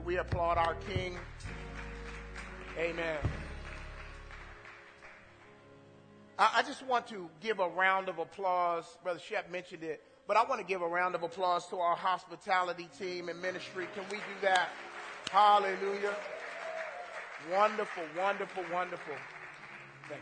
we applaud our King? Amen. I just want to give a round of applause. Brother Shep mentioned it, but I want to give a round of applause to our hospitality team and ministry. Can we do that? Hallelujah. Wonderful, wonderful, wonderful. Thank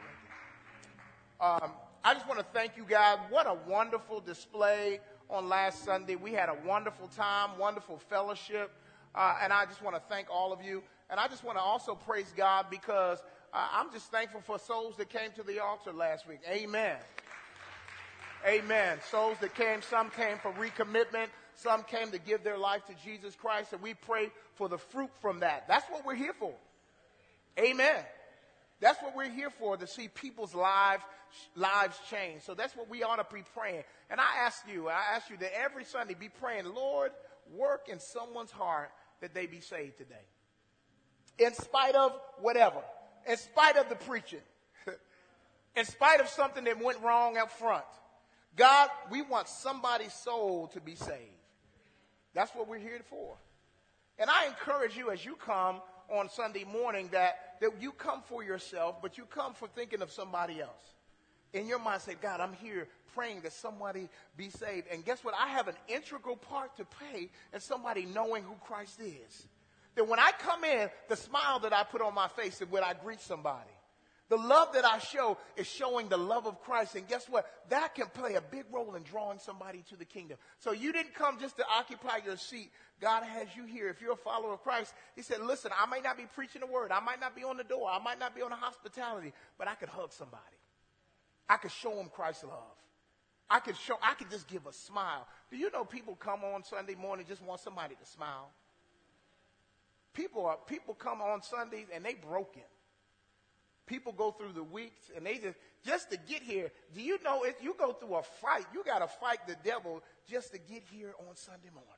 you. I just want to thank you guys. What a wonderful display on last Sunday. We had a wonderful time, wonderful fellowship, and I just want to thank all of you. And I just want to also praise God because I'm just thankful for souls that came to the altar last week. Amen. Amen. Souls that came, some came for recommitment, some came to give their life to Jesus Christ, and we pray for the fruit from that. That's what we're here for. Amen. That's what we're here for, to see people's lives change. So that's what we ought to be praying. And I ask you that every Sunday be praying, Lord, work in someone's heart that they be saved today. In spite of whatever. In spite of the preaching. In spite of something that went wrong up front. God, we want somebody's soul to be saved. That's what we're here for. And I encourage you as you come on Sunday morning that you come for yourself, but you come for thinking of somebody else. In your mind, say, God, I'm here praying that somebody be saved. And guess what? I have an integral part to play in somebody knowing who Christ is. That when I come in, the smile that I put on my face is when I greet somebody. The love that I show is showing the love of Christ. And guess what? That can play a big role in drawing somebody to the kingdom. So you didn't come just to occupy your seat. God has you here. If you're a follower of Christ, he said, listen, I may not be preaching the word. I might not be on the door. I might not be on the hospitality, but I could hug somebody. I could show them Christ's love. I could just give a smile. Do you know people come on Sunday morning just want somebody to smile? People come on Sundays and they broken. People go through the weeks and they just to get here. Do you know if you go through a fight, you got to fight the devil just to get here on Sunday morning.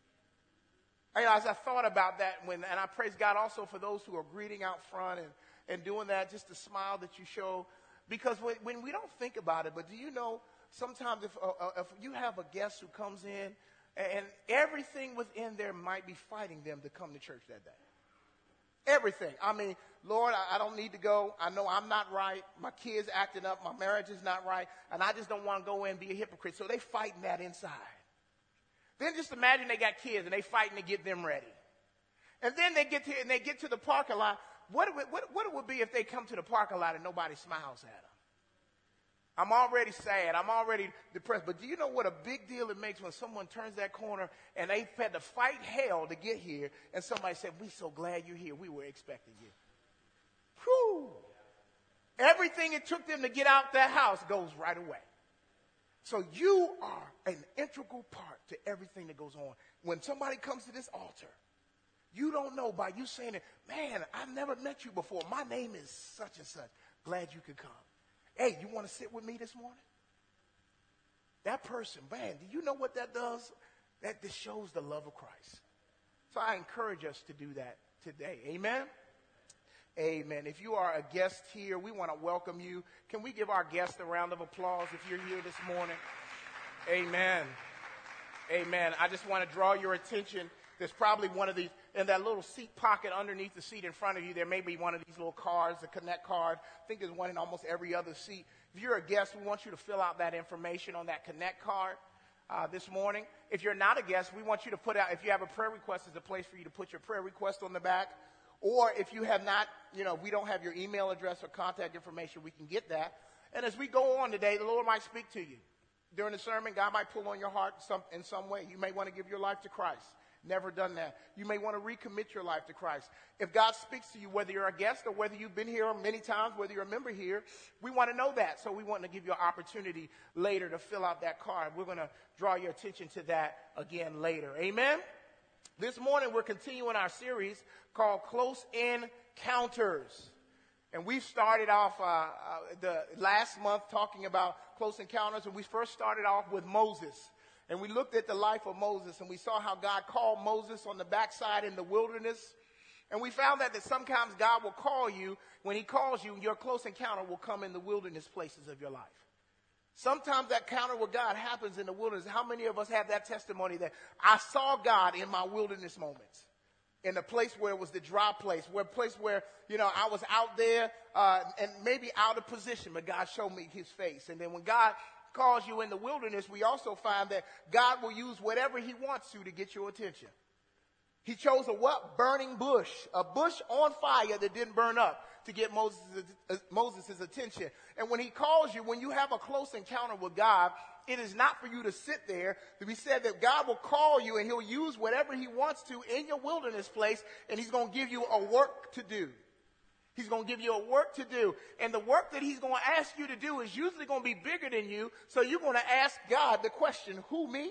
And as I thought about that, and I praise God also for those who are greeting out front and doing that, just the smile that you show. Because when we don't think about it, but do you know sometimes if you have a guest who comes in and everything within there might be fighting them to come to church that day. Everything. I mean, Lord, I don't need to go. I know I'm not right. My kids acting up. My marriage is not right. And I just don't want to go in and be a hypocrite. So they fighting that inside. Then just imagine they got kids and they fighting to get them ready. And then they get to the parking lot. What it would be if they come to the parking lot and nobody smiles at them? I'm already sad. I'm already depressed. But do you know what a big deal it makes when someone turns that corner and they've had to fight hell to get here and somebody said, we're so glad you're here. We were expecting you. Whew. Everything it took them to get out that house goes right away. So you are an integral part to everything that goes on. When somebody comes to this altar, you don't know by you saying it, man, I've never met you before. My name is such and such. Glad you could come. Hey, you want to sit with me this morning? That person, man, do you know what that does? That this shows the love of Christ. So I encourage us to do that today. Amen? Amen. If you are a guest here, we want to welcome you. Can we give our guest a round of applause if you're here this morning? Amen. Amen. I just want to draw your attention. There's probably one of these, in that little seat pocket underneath the seat in front of you, there may be one of these little cards, the Connect card. I think there's one in almost every other seat. If you're a guest, we want you to fill out that information on that Connect card this morning. If you're not a guest, we want you to put out, if you have a prayer request, there's a place for you to put your prayer request on the back. Or if you have not, we don't have your email address or contact information, we can get that. And as we go on today, the Lord might speak to you. During the sermon, God might pull on your heart in some way. You may want to give your life to Christ. Never done that. You may want to recommit your life to Christ. If God speaks to you, whether you're a guest or whether you've been here many times, whether you're a member here, we want to know that. So we want to give you an opportunity later to fill out that card. We're going to draw your attention to that again later. Amen? This morning, we're continuing our series called Close Encounters. And we started off the last month talking about close encounters. And we first started off with Moses. And we looked at the life of Moses, and we saw how God called Moses on the backside in the wilderness. And we found that sometimes God will call you. When he calls you, your close encounter will come in the wilderness places of your life. Sometimes that encounter with God happens in the wilderness. How many of us have that testimony that I saw God in my wilderness moments? in the place where it was the dry place, where a place where, I was out there and maybe out of position, but God showed me his face. And then when God calls you in the wilderness, we also find that God will use whatever he wants to get your attention. He chose a what? Burning bush, a bush on fire that didn't burn up to get Moses' attention. And when he calls you, when you have a close encounter with God, it is not for you to sit there. We said that God will call you and he'll use whatever he wants to in your wilderness place, and he's going to give you a work to do. He's going to give you a work to do. And the work that he's going to ask you to do is usually going to be bigger than you. So you're going to ask God the question, who, me?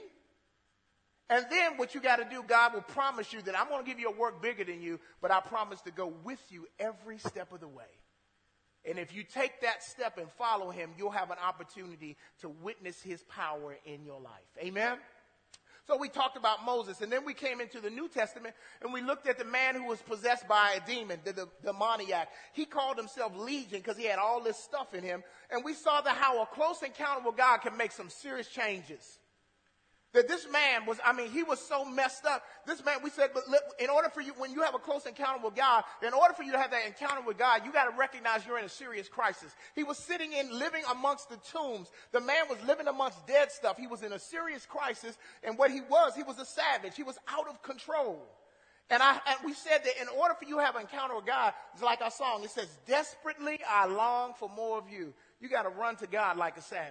And then what you got to do, God will promise you that I'm going to give you a work bigger than you, but I promise to go with you every step of the way. And if you take that step and follow him, you'll have an opportunity to witness his power in your life. Amen? So we talked about Moses, and then we came into the New Testament, and we looked at the man who was possessed by a demon, the demoniac. He called himself Legion because he had all this stuff in him. And we saw how a close encounter with God can make some serious changes. That this man he was so messed up. This man, we said, but in order for you, when you have a close encounter with God, in order for you to have that encounter with God, you got to recognize you're in a serious crisis. He was living amongst the tombs. The man was living amongst dead stuff. He was in a serious crisis. And what he was a savage. He was out of control. And we said that in order for you to have an encounter with God, it's like our song. It says, desperately I long for more of you. You got to run to God like a savage.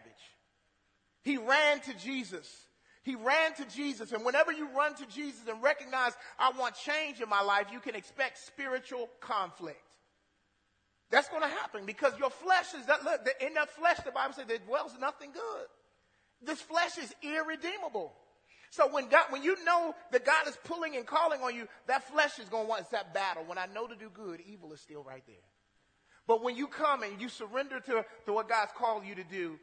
He ran to Jesus. He ran to Jesus, and whenever you run to Jesus and recognize, I want change in my life, you can expect spiritual conflict. That's going to happen because your flesh is in that flesh, the Bible says there dwells nothing good. This flesh is irredeemable. So when you know that God is pulling and calling on you, that flesh is going to want, it's that battle. When I know to do good, evil is still right there. But when you come and you surrender to what God's called you to do,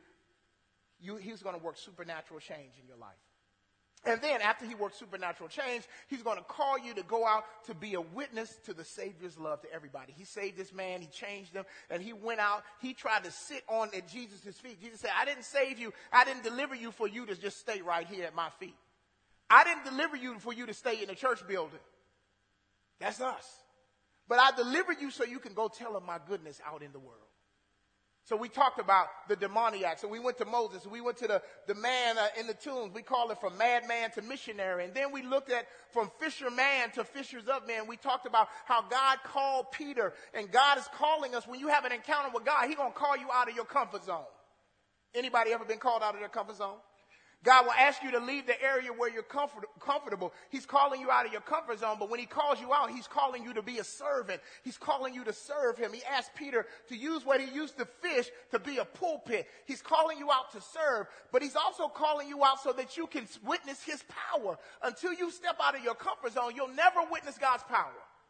he's going to work supernatural change in your life. And then after he works supernatural change, he's going to call you to go out to be a witness to the Savior's love to everybody. He saved this man. He changed him. And he went out. He tried to sit at Jesus' feet. Jesus said, I didn't save you. I didn't deliver you for you to just stay right here at my feet. I didn't deliver you for you to stay in the church building. That's us. But I delivered you so you can go tell of my goodness out in the world. So we talked about the demoniac. So we went to Moses. We went to the man in the tombs. We call it from madman to missionary. And then we looked at from fisherman to fishers of men. We talked about how God called Peter. And God is calling us. When you have an encounter with God, he's going to call you out of your comfort zone. Anybody ever been called out of their comfort zone? God will ask you to leave the area where you're comfortable. He's calling you out of your comfort zone, but when he calls you out, he's calling you to be a servant. He's calling you to serve him. He asked Peter to use what he used to fish to be a pulpit. He's calling you out to serve, but he's also calling you out so that you can witness his power. Until you step out of your comfort zone, you'll never witness God's power.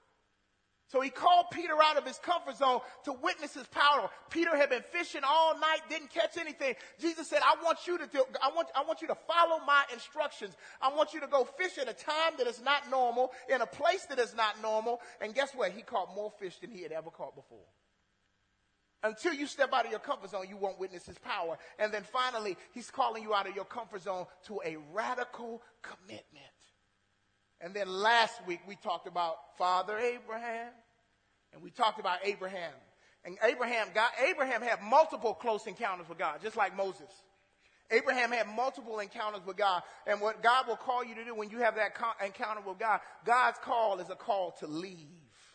So he called Peter out of his comfort zone to witness his power. Peter had been fishing all night, didn't catch anything. Jesus said, I want you to follow my instructions. I want you to go fish at a time that is not normal, in a place that is not normal. And guess what? He caught more fish than he had ever caught before. Until you step out of your comfort zone, you won't witness his power. And then finally, he's calling you out of your comfort zone to a radical commitment. And then last week, we talked about Father Abraham, and we talked about Abraham. And Abraham had multiple close encounters with God, just like Moses. Abraham had multiple encounters with God. And what God will call you to do when you have that encounter with God, God's call is a call to leave.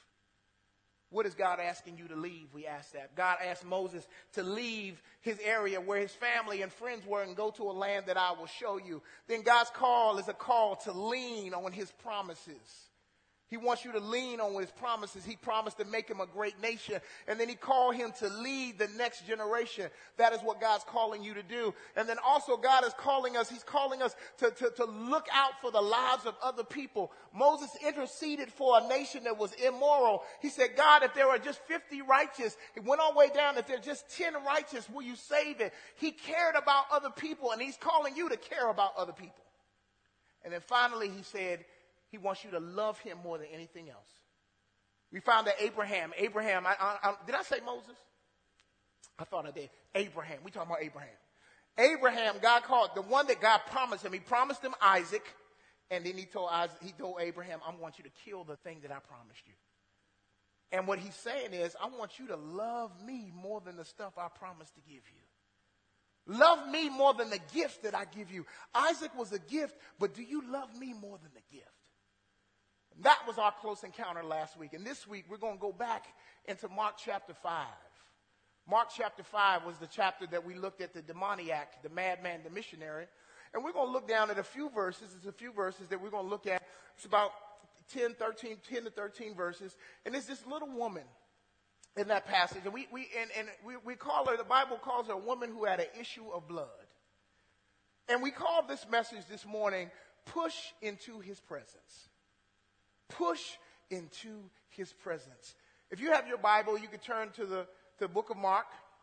What is God asking you to leave? We asked that. God asked Moses to leave his area where his family and friends were and go to a land that I will show you. Then God's call is a call to lean on his promises. He wants you to lean on his promises. He promised to make him a great nation. And then he called him to lead the next generation. That is what God's calling you to do. And then also God is calling us. He's calling us to look out for the lives of other people. Moses interceded for a nation that was immoral. He said, God, if there are just 50 righteous, it went all the way down. If there are just 10 righteous, will you save it? He cared about other people, and he's calling you to care about other people. And then finally he said, he wants you to love him more than anything else. We found that Abraham, did I say Moses? I thought I did. Abraham, we talking about Abraham. Abraham, God called, the one that God promised him. He promised him Isaac. And then he told Abraham, I want you to kill the thing that I promised you. And what he's saying is, I want you to love me more than the stuff I promised to give you. Love me more than the gift that I give you. Isaac was a gift, but do you love me more than the gift? That was our close encounter last week. And this week, we're going to go back into Mark chapter 5. Mark chapter 5 was the chapter that we looked at the demoniac, the madman, the missionary. And we're going to look down at a few verses. There's a few verses that we're going to look at. It's about 10 to 13 verses. And there's this little woman in that passage. And we call her, the Bible calls her a woman who had an issue of blood. And we call this message this morning, Push into His Presence. Push into His presence. If you have your Bible, you can turn to the book of Mark,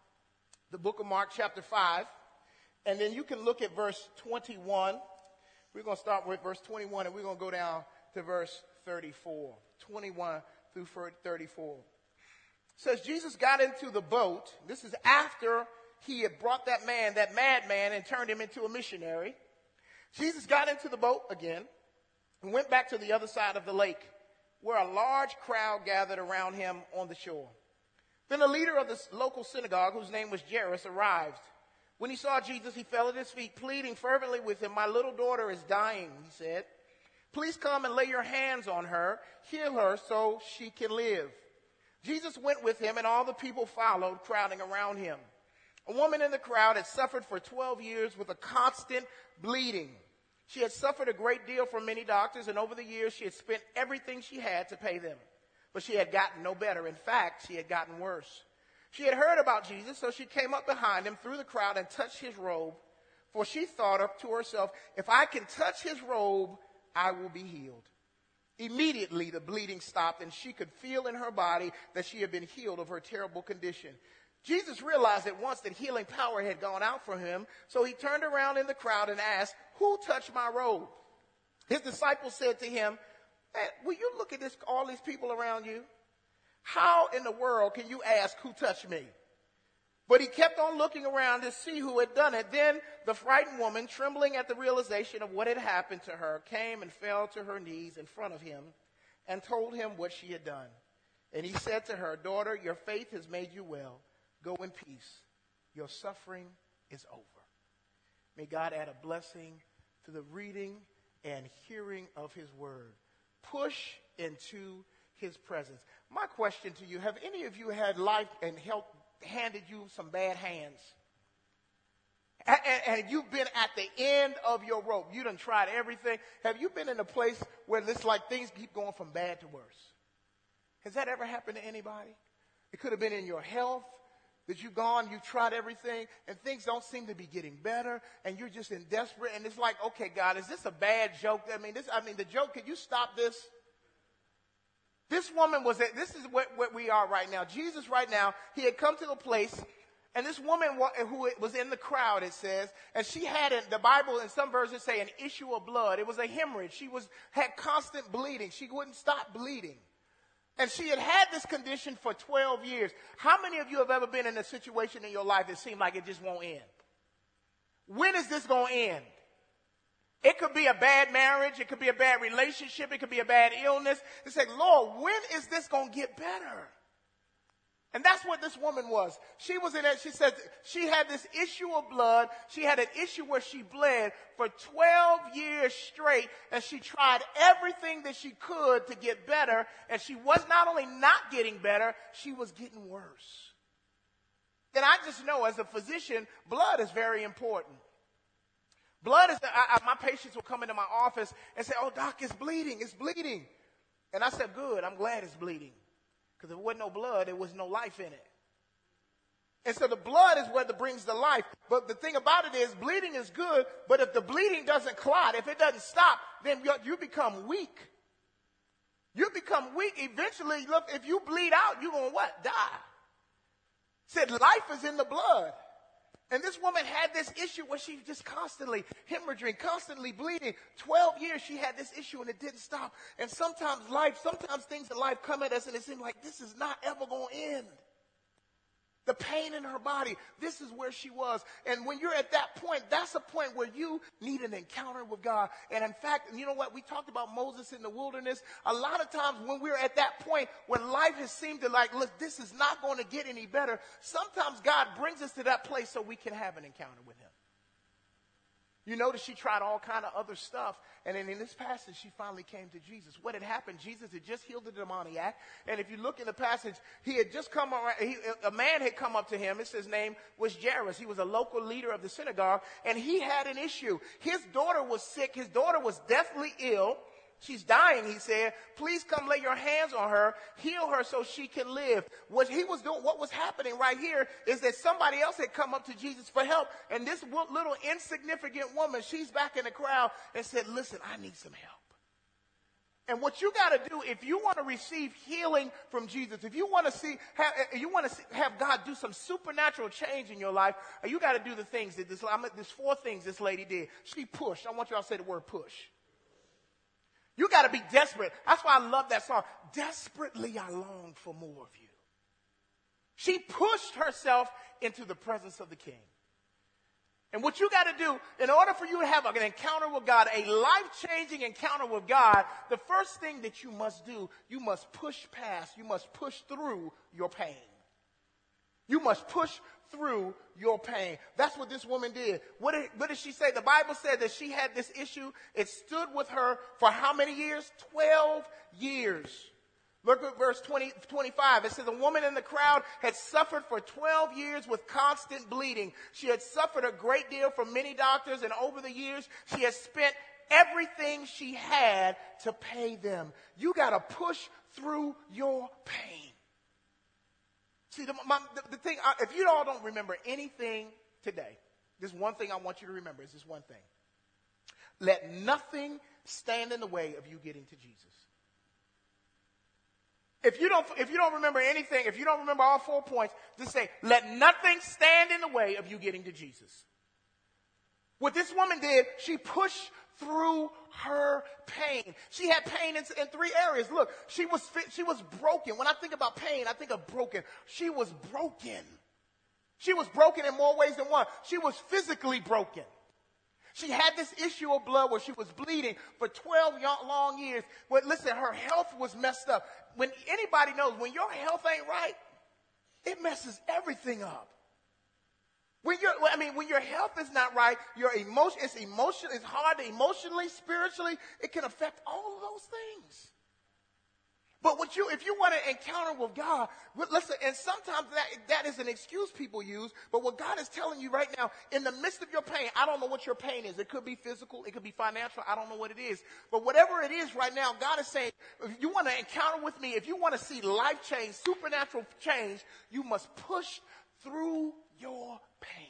chapter 5. And then you can look at verse 21. We're going to start with verse 21, and we're going to go down to verse 34. 21 through 34. It says, Jesus got into the boat. This is after he had brought that madman, and turned him into a missionary. Jesus got into the boat again and went back to the other side of the lake, where a large crowd gathered around him on the shore. Then the leader of the local synagogue, whose name was Jairus, arrived. When he saw Jesus, he fell at his feet, pleading fervently with him. My little daughter is dying, he said. Please come and lay your hands on her, heal her so she can live. Jesus went with him, and all the people followed, crowding around him. A woman in the crowd had suffered for 12 years with a constant bleeding. She had suffered a great deal from many doctors, and over the years she had spent everything she had to pay them. But she had gotten no better. In fact, she had gotten worse. She had heard about Jesus, so she came up behind him through the crowd and touched his robe. For she thought up to herself, if I can touch his robe, I will be healed. Immediately the bleeding stopped, and she could feel in her body that she had been healed of her terrible condition. Jesus realized at once that healing power had gone out from him, so he turned around in the crowd and asked, who touched my robe? His disciples said to him, will you look at all these people around you? How in the world can you ask who touched me? But he kept on looking around to see who had done it. Then the frightened woman, trembling at the realization of what had happened to her, came and fell to her knees in front of him and told him what she had done. And he said to her, daughter, your faith has made you well. Go in peace. Your suffering is over. May God add a blessing to the reading and hearing of his word. Push into his presence. My question to you, have any of you had life and health handed you some bad hands? And you've been at the end of your rope. You done tried everything. Have you been in a place where it's like things keep going from bad to worse? Has that ever happened to anybody? It could have been in your health. That you've tried everything, and things don't seem to be getting better, and you're just in desperate, and it's like, okay, God, is this a bad joke? The joke, could you stop this? This woman this is what we are right now. Jesus right now, he had come to a place, and this woman who was in the crowd, it says, and she had, the Bible in some versions say, an issue of blood. It was a hemorrhage. She had constant bleeding. She wouldn't stop bleeding. And she had this condition for 12 years. How many of you have ever been in a situation in your life that seemed like it just won't end? When is this going to end? It could be a bad marriage. It could be a bad relationship. It could be a bad illness. It's like, Lord, when is this going to get better? And that's what this woman was. She was in it. She said she had this issue of blood. She had an issue where she bled for 12 years straight, and she tried everything that she could to get better, and she was not only not getting better, she was getting worse. And I just know as a physician, blood is very important. Blood is, my patients will come into my office and say, oh, doc, it's bleeding. It's bleeding. And I said, good, I'm glad it's bleeding. Because if there wasn't no blood, there was no life in it. And so the blood is what brings the life. But the thing about it is bleeding is good, but if the bleeding doesn't clot, if it doesn't stop, then you become weak. You become weak. Eventually, look, if you bleed out, you're going to what? Die. Said life is in the blood. And this woman had this issue where she just constantly hemorrhaging, constantly bleeding. 12 years she had this issue and it didn't stop. And sometimes things in life come at us and it seems like this is not ever going to end. The pain in her body, this is where she was. And when you're at that point, that's a point where you need an encounter with God. And in fact, you know what? We talked about Moses in the wilderness. A lot of times when we're at that point, when life has seemed to like, look, this is not going to get any better, sometimes God brings us to that place so we can have an encounter with him. You notice she tried all kind of other stuff. And then in this passage, she finally came to Jesus. What had happened? Jesus had just healed the demoniac. And if you look in the passage, he had just come around. A man had come up to him. His name was Jairus. He was a local leader of the synagogue. And he had an issue. His daughter was sick. His daughter was deathly ill. She's dying, he said. Please come lay your hands on her, heal her so she can live. What he was doing, what was happening right here is that somebody else had come up to Jesus for help. And this little insignificant woman, she's back in the crowd and said, listen, I need some help. And what you got to do, if you want to receive healing from Jesus, if you want to have God do some supernatural change in your life, you got to do the things that there's 4 things this lady did. She pushed. I want you all to say the word push. You got to be desperate. That's why I love that song. Desperately I long for more of you. She pushed herself into the presence of the King. And what you got to do, in order for you to have an encounter with God, a life-changing encounter with God, the first thing that you must do, you must push past, you must push through your pain. You must push through your pain. That's what this woman did. What did she say? The Bible said that she had this issue. It stood with her for how many years? 12 years. Look at verse 25. It says, a woman in the crowd had suffered for 12 years with constant bleeding. She had suffered a great deal from many doctors, and over the years, she has spent everything she had to pay them. You got to push through your pain. See, the thing, if you all don't remember anything today, this one thing I want you to remember is this one thing. Let nothing stand in the way of you getting to Jesus. If you don't remember anything, if you don't remember all 4 points, just say, let nothing stand in the way of you getting to Jesus. What this woman did, she pushed through her pain. She had pain in 3 areas. Look, she was broken. When I think about pain, I think of broken. She was broken. She was broken in more ways than one. She was physically broken. She had this issue of blood where she was bleeding for 12 long years. But listen, her health was messed up. When anybody knows, when your health ain't right, it messes everything up. When your health is not right, it's hard to emotionally, spiritually, it can affect all of those things. But if you want to encounter with God, listen, and sometimes that is an excuse people use, but what God is telling you right now, in the midst of your pain, I don't know what your pain is. It could be physical, it could be financial, I don't know what it is. But whatever it is right now, God is saying, if you want to encounter with me, if you want to see life change, supernatural change, you must push through your pain.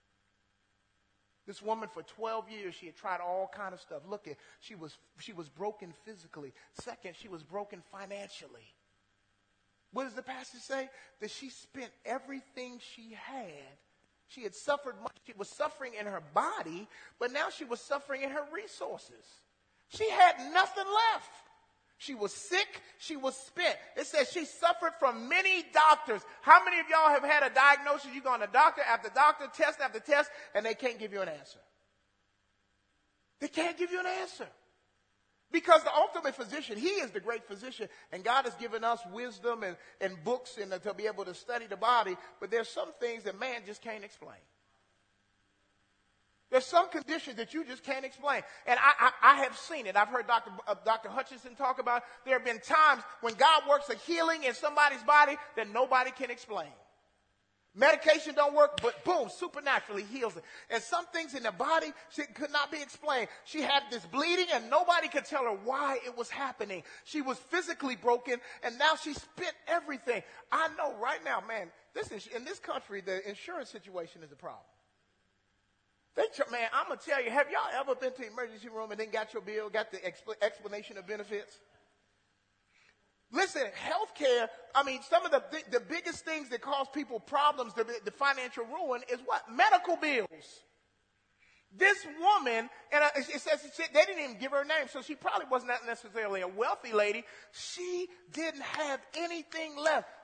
This woman for 12 years, she had tried all kind of stuff. Look, she was broken physically. Second, she was broken financially. What does the passage say? That she spent everything she had. She had suffered much. She was suffering in her body, but now she was suffering in her resources. She had nothing left. She was sick. She was spent. It says she suffered from many doctors. How many of y'all have had a diagnosis? You go on to doctor after doctor, test after test, and they can't give you an answer. They can't give you an answer. Because the ultimate physician, he is the great physician, and God has given us wisdom and books and to be able to study the body, but there's some things that man just can't explain. There's some conditions that you just can't explain. And I have seen it. I've heard Dr. Hutchinson talk about it. There have been times when God works a healing in somebody's body that nobody can explain. Medication don't work, but boom, supernaturally heals it. And some things in the body could not be explained. She had this bleeding and nobody could tell her why it was happening. She was physically broken and now she spent everything. I know right now, man, in this country, the insurance situation is a problem. Man, I'm going to tell you, have y'all ever been to the emergency room and then got your bill, got the explanation of benefits? Listen, healthcare, some of the biggest things that cause people problems, the financial ruin, is what? Medical bills. This woman, and it says they didn't even give her a name, so she probably wasn't necessarily a wealthy lady. She didn't have anything left.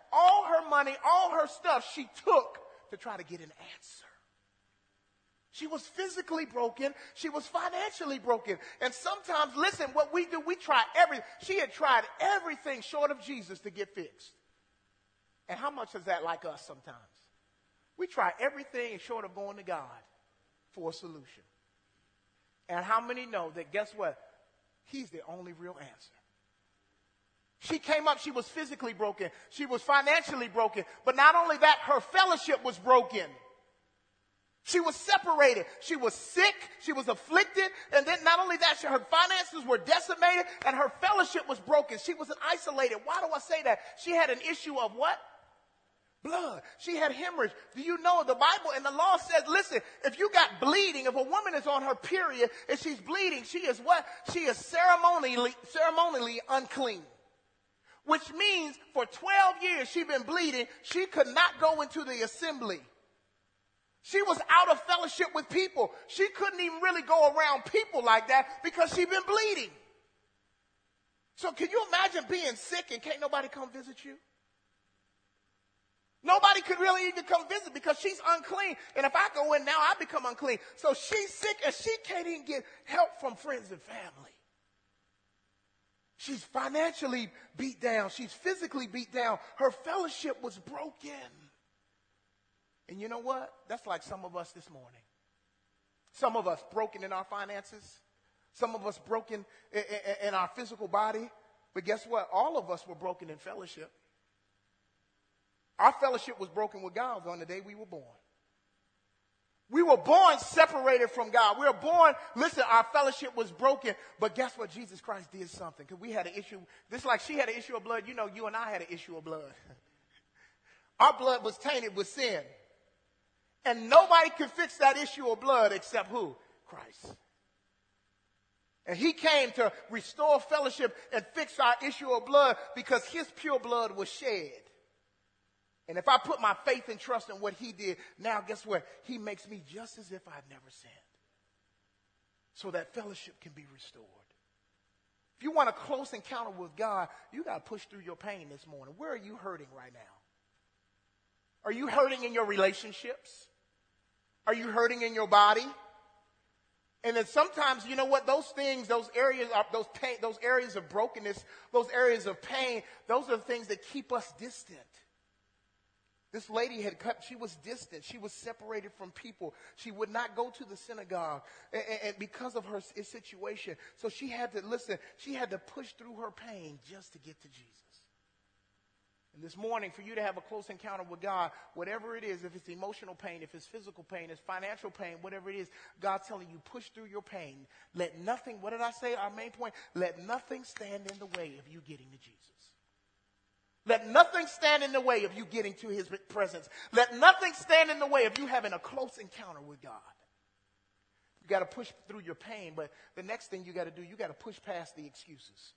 all her money, all her stuff she took to try to get an answer. She was physically broken. She was financially broken. And sometimes, listen, what we do, we try everything. She had tried everything short of Jesus to get fixed. And how much is that like us sometimes? We try everything short of going to God for a solution. And how many know that, guess what? He's the only real answer. She came up, she was physically broken. She was financially broken. But not only that, her fellowship was broken. She was separated. She was sick. She was afflicted. And then not only that, her finances were decimated and her fellowship was broken. She was isolated. Why do I say that? She had an issue of what? Blood. She had hemorrhage. Do you know the Bible and the law says, listen, if you got bleeding, if a woman is on her period and she's bleeding, she is what? She is ceremonially unclean. Which means for 12 years she'd been bleeding. She could not go into the assembly. She was out of fellowship with people. She couldn't even really go around people like that because she'd been bleeding. So can you imagine being sick and can't nobody come visit you? Nobody could really even come visit because she's unclean. And if I go in now, I become unclean. So she's sick and she can't even get help from friends and family. She's financially beat down. She's physically beat down. Her fellowship was broken. And you know what? That's like some of us this morning. Some of us broken in our finances. Some of us broken in our physical body. But guess what? All of us were broken in fellowship. Our fellowship was broken with God on the day we were born. We were born separated from God. We were born, listen, our fellowship was broken. But guess what? Jesus Christ did something. Because we had an issue. This like she had an issue of blood. You know, you and I had an issue of blood. Our blood was tainted with sin. And nobody could fix that issue of blood except who? Christ. And he came to restore fellowship and fix our issue of blood because his pure blood was shed. And if I put my faith and trust in what he did, now guess what? He makes me just as if I'd never sinned. So that fellowship can be restored. If you want a close encounter with God, you got to push through your pain this morning. Where are you hurting right now? Are you hurting in your relationships? Are you hurting in your body? And then sometimes, you know what, those things, those areas of brokenness, those areas of pain, those are the things that keep us distant. This lady she was distant. She was separated from people. She would not go to the synagogue and because of her situation. So she had to push through her pain just to get to Jesus. And this morning, for you to have a close encounter with God, whatever it is, if it's emotional pain, if it's physical pain, it's financial pain, whatever it is, God's telling you, push through your pain. Let nothing, what did I say? Our main point, let nothing stand in the way of you getting to Jesus. Let nothing stand in the way of you getting to his presence. Let nothing stand in the way of you having a close encounter with God. You got to push through your pain, but the next thing you got to do, you got to push past the excuses.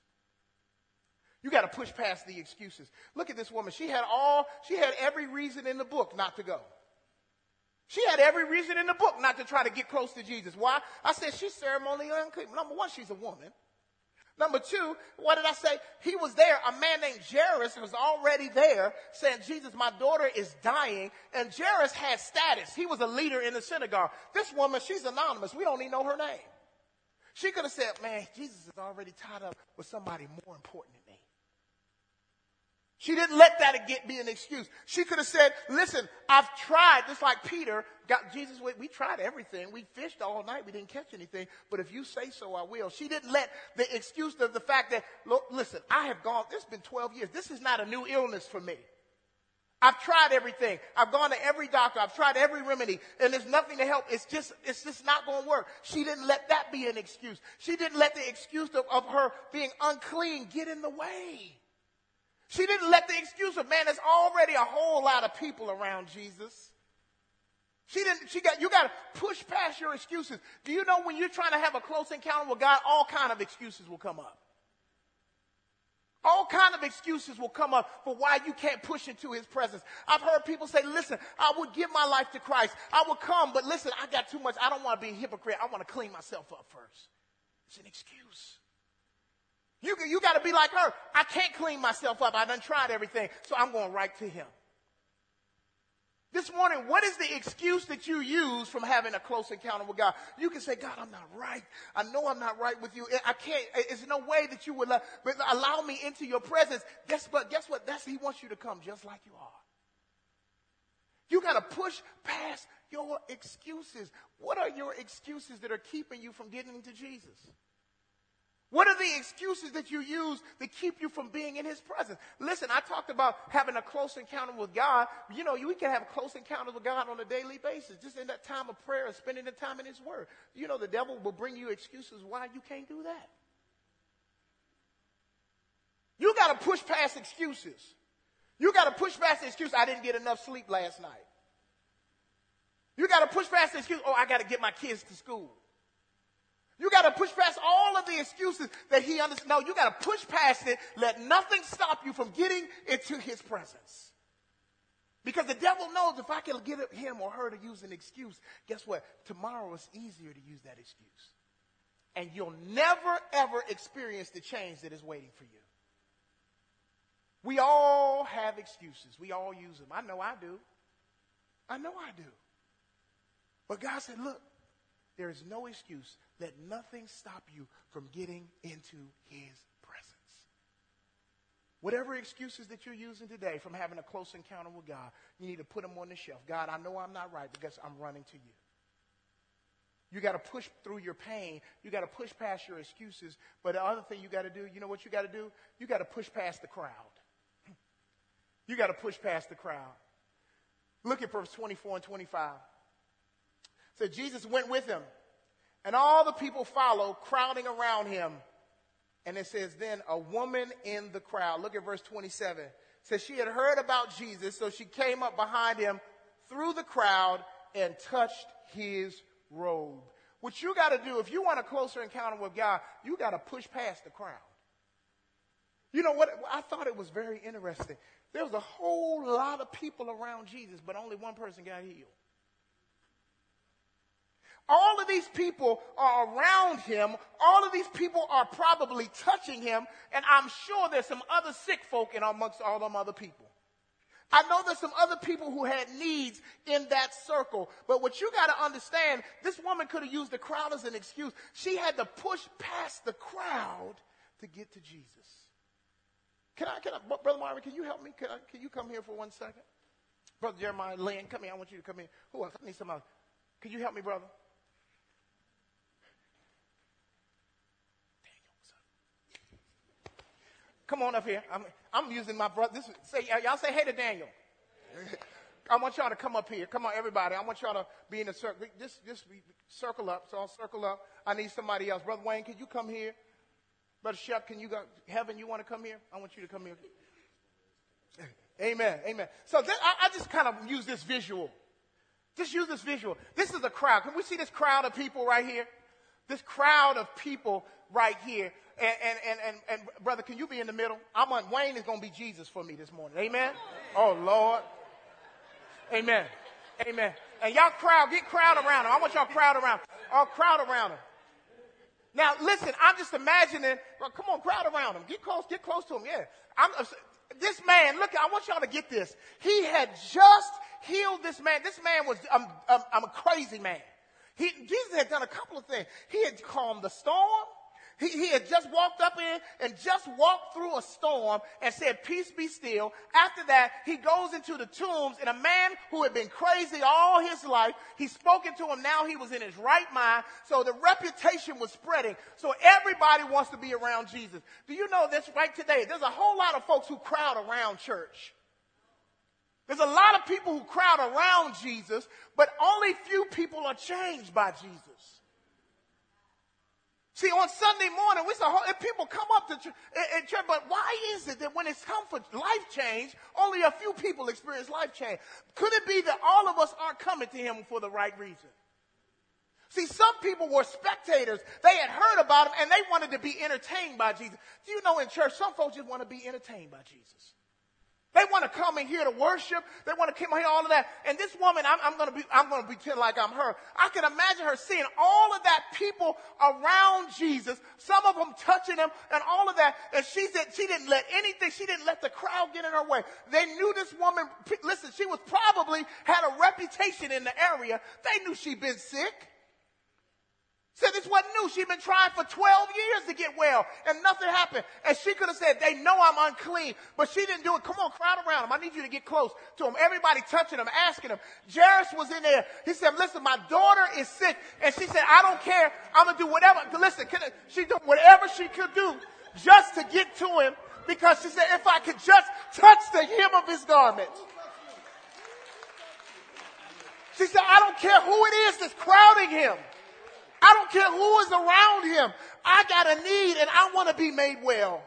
You got to push past the excuses. Look at this woman. She had every reason in the book not to go. She had every reason in the book not to try to get close to Jesus. Why? I said she's ceremonially unclean. Number one, she's a woman. Number two, what did I say? He was there. A man named Jairus was already there saying, Jesus, my daughter is dying. And Jairus had status. He was a leader in the synagogue. This woman, she's anonymous. We don't even know her name. She could have said, man, Jesus is already tied up with somebody more important than me. She didn't let that be an excuse. She could have said, listen, I've tried, just like Peter got Jesus. We tried everything. We fished all night. We didn't catch anything. But if you say so, I will. She didn't let the excuse of the fact that, look, listen, it's been 12 years. This is not a new illness for me. I've tried everything. I've gone to every doctor. I've tried every remedy. And there's nothing to help. It's just not going to work. She didn't let that be an excuse. She didn't let the excuse of her being unclean get in the way. She didn't let the excuse of, man, there's already a whole lot of people around Jesus. You got to push past your excuses. Do you know when you're trying to have a close encounter with God, all kind of excuses will come up. All kind of excuses will come up for why you can't push into his presence. I've heard people say, listen, I would give my life to Christ. I would come, but listen, I got too much. I don't want to be a hypocrite. I want to clean myself up first. It's an excuse. You got to be like her. I can't clean myself up. I done tried everything, so I'm going right to him. This morning, what is the excuse that you use from having a close encounter with God? You can say, God, I'm not right. I know I'm not right with you. I can't, there's no way that you would allow me into your presence. Guess what? He wants you to come just like you are. You got to push past your excuses. What are your excuses that are keeping you from getting into Jesus? What are the excuses that you use to keep you from being in his presence? Listen, I talked about having a close encounter with God. You know, we can have a close encounter with God on a daily basis, just in that time of prayer and spending the time in his word. You know, the devil will bring you excuses why you can't do that. You got to push past excuses. You got to push past the excuse, I didn't get enough sleep last night. You got to push past the excuse, I got to get my kids to school. You got to push past all of the excuses that he understands. No, you got to push past it. Let nothing stop you from getting into his presence. Because the devil knows if I can get him or her to use an excuse, guess what? Tomorrow it's easier to use that excuse. And you'll never, ever experience the change that is waiting for you. We all have excuses. We all use them. I know I do. But God said, look, there is no excuse. Let nothing stop you from getting into his presence. Whatever excuses that you're using today from having a close encounter with God, you need to put them on the shelf. God, I know I'm not right because I'm running to you. You got to push through your pain. You got to push past your excuses. But the other thing you got to do, you know what you got to do? You got to push past the crowd. You got to push past the crowd. Look at verse 24 and 25. So Jesus went with him, and all the people followed, crowding around him. And it says, then a woman in the crowd, look at verse 27, says she had heard about Jesus, so she came up behind him through the crowd and touched his robe. What you got to do, if you want a closer encounter with God, you got to push past the crowd. You know what? I thought it was very interesting. There was a whole lot of people around Jesus, but only one person got healed. All of these people are around him. All of these people are probably touching him. And I'm sure there's some other sick folk in amongst all them other people. I know there's some other people who had needs in that circle. But what you got to understand, this woman could have used the crowd as an excuse. She had to push past the crowd to get to Jesus. Can I, Brother Marvin, can you help me? Can you come here for 1 second? Brother Jeremiah Lynn, come here. I want you to come here. Who else? I need somebody. Could you help me, brother? Come on up here. I'm using my brother. Y'all say hey to Daniel. I want y'all to come up here. Come on, everybody. I want y'all to be in a circle. Just circle up. So I'll circle up. I need somebody else. Brother Wayne, can you come here? Brother Shep, can you go? Heaven, you want to come here? I want you to come here. Amen. Amen. So I just kind of use this visual. Just use this visual. This is a crowd. Can we see this crowd of people right here? This crowd of people right here. And brother, can you be in the middle? Wayne is going to be Jesus for me this morning. Amen. Oh, Lord. Amen. Amen. And y'all get crowd around him. I want y'all crowd around. All crowd around him. Now, listen, I'm just imagining. Well, come on, crowd around him. Get close to him. Yeah. This man, look, I want y'all to get this. He had just healed this man. This man was a crazy man. Jesus had done a couple of things. He had calmed the storm. He had just walked up in and just walked through a storm and said, peace be still. After that, he goes into the tombs, and a man who had been crazy all his life, he's spoken to him. Now he was in his right mind. So the reputation was spreading. So everybody wants to be around Jesus. Do you know this right today? There's a whole lot of folks who crowd around church. There's a lot of people who crowd around Jesus, but only few people are changed by Jesus. See, on Sunday morning, people come up to church, but why is it that when it's come for life change, only a few people experience life change? Could it be that all of us aren't coming to him for the right reason? See, some people were spectators. They had heard about him, and they wanted to be entertained by Jesus. Do you know in church, some folks just want to be entertained by Jesus. They want to come in here to worship. They want to come in here, all of that. And this woman, I'm going to pretend like I'm her. I can imagine her seeing all of that people around Jesus, some of them touching him and all of that. And she said she didn't let the crowd get in her way. They knew this woman, listen, she was probably had a reputation in the area. They knew she'd been sick. Said this wasn't new. She'd been trying for 12 years to get well, and nothing happened. And she could have said, they know I'm unclean, but she didn't do it. Come on, crowd around him. I need you to get close to him. Everybody touching him, asking him. Jairus was in there. He said, listen, my daughter is sick. And she said, I don't care. I'm going to do whatever. Listen, she did whatever she could do just to get to him, because she said, if I could just touch the hem of his garment. She said, I don't care who it is that's crowding him. I don't care who is around him. I got a need and I want to be made well.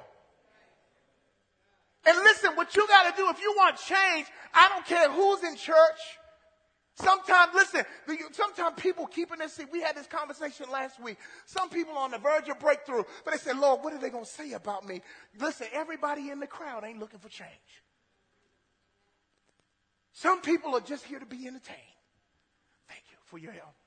And listen, what you got to do if you want change, I don't care who's in church. Sometimes people keeping this. See, we had this conversation last week. Some people on the verge of breakthrough, but they said, Lord, what are they going to say about me? Listen, everybody in the crowd ain't looking for change. Some people are just here to be entertained. Thank you for your help.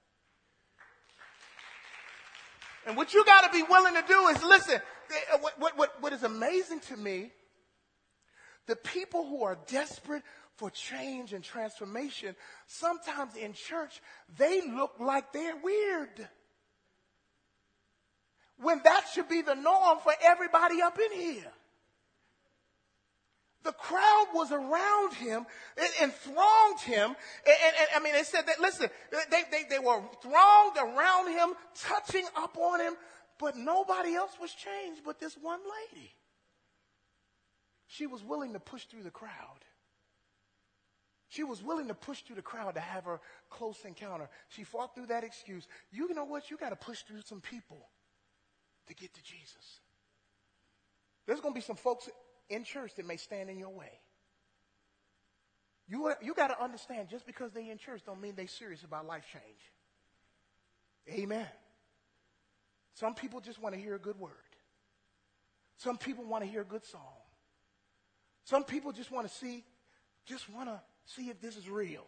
And what you got to be willing to do is listen. What is amazing to me, the people who are desperate for change and transformation, sometimes in church, they look like they're weird. When that should be the norm for everybody up in here. The crowd was around him and thronged him. And I mean, they said that, listen, they were thronged around him, touching up on him, but nobody else was changed but this one lady. She was willing to push through the crowd. She was willing to push through the crowd to have her close encounter. She fought through that excuse. You know what? You got to push through some people to get to Jesus. There's going to be some folks in church that may stand in your way. You got to understand, just because they in church don't mean they serious about life change. Amen. Some people just want to hear a good word. Some people want to hear a good song. Some people just want to see if this is real.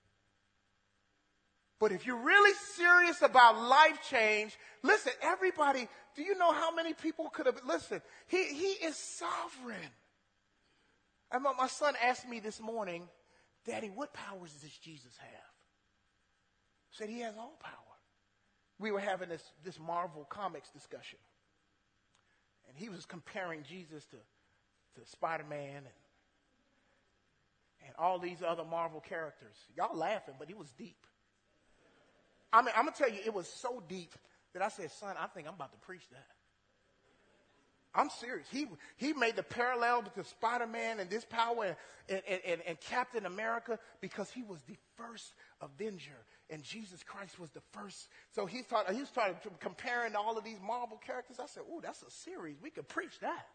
But if you're really serious about life change, listen, everybody, do you know how many people could have, listen, he is sovereign. And my son asked me this morning, Daddy, what powers does Jesus have? I said, he has all power. We were having this Marvel Comics discussion. And he was comparing Jesus to Spider-Man and all these other Marvel characters. Y'all laughing, but he was deep. I mean, I'm going to tell you, it was so deep that I said, son, I think I'm about to preach that. I'm serious. He made the parallel between Spider-Man and this power and Captain America, because he was the first Avenger and Jesus Christ was the first. So he started comparing all of these Marvel characters. I said, ooh, that's a series. We could preach that.